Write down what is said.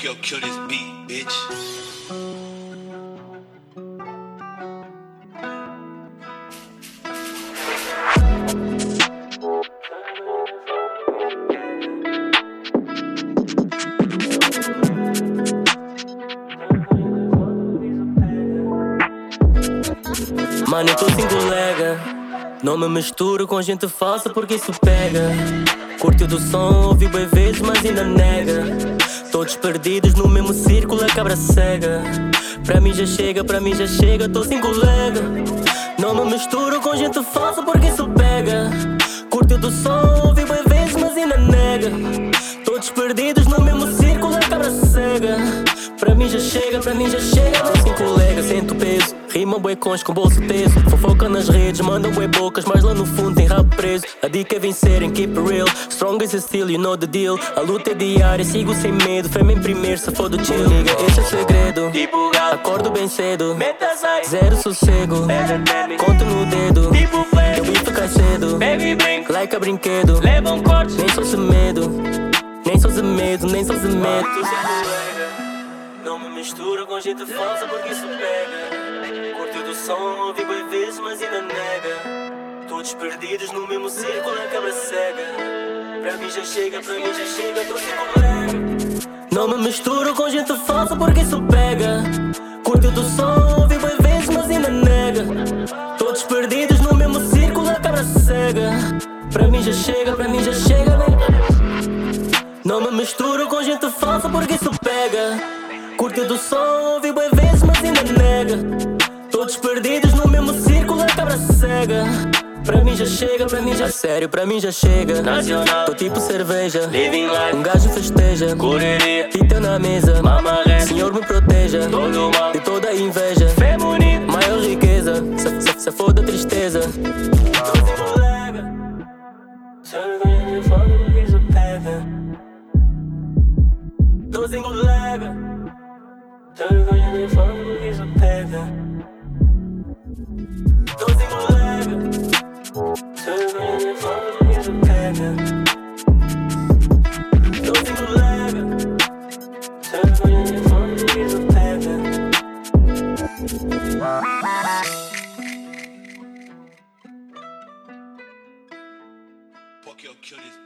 Fuck your kill this beat, bitch. Mano, eu tô sem colega. Não me misturo com gente falsa porque isso pega. Curtiu do som, ouvi bué vezes, mas ainda nega. Todos perdidos no mesmo círculo, a cabra cega. Pra mim já chega, tô sem colega. Não me misturo com gente falsa porque isso pega. Curtiu do som, ouvi bué vezes, mas ainda nega. Todos perdidos no mesmo círculo, a cabra cega. Pra mim já chega, tô sem colega, sento peso. Rima bué cons com bolso teso. Fofoca nas redes, mandam bué bocas, mas lá no fundo tem rabo preso. A dica é vencerem, keep it real. Strong is still, you know the deal. A luta é diária, sigo sem medo. Fame em primeiro, se for do chill. Liga, esse é o segredo. Acordo bem cedo, zero sossego. Conto no dedo, eu bife cai cedo. Like a brinquedo, nem sou sem medo. Nem sou sem medo, nem sou sem medo. Não me misturo com gente falsa porque isso pega. Curtiu do som, ouvi bué vezes, mas ainda nega. Todos perdidos no mesmo círculo, a cabra cega. Pra mim já chega, tô sem colega. Não me misturo com gente falsa porque isso pega. Curtiu do som, ouvi bué vezes, mas ainda nega. Todos perdidos no mesmo círculo, a cabra cega. Pra mim já chega, vem. Não me misturo com gente falsa porque isso pega. Curtiu do som, ouvi bué vezes, mas ainda nega. Todos perdidos no mesmo círculo, a cabra cega. Pra mim já chega, sério, pra mim já chega. Nacional, tô tipo cerveja, living life. Um gajo festeja, correria, fita na mesa, mamaré. Senhor me proteja, todo mal, de toda a inveja. Fé bonito, maior riqueza, se for da tristeza. Tô sem colega, se orgulho de foda porque isso pega. Tô sem colega, se orgulho de foda porque isso pega. Tô sem colega, se orgulho de foda porque isso pega. Tô sem colega, se orgulho de foda porque isso pega. Fuck your kill this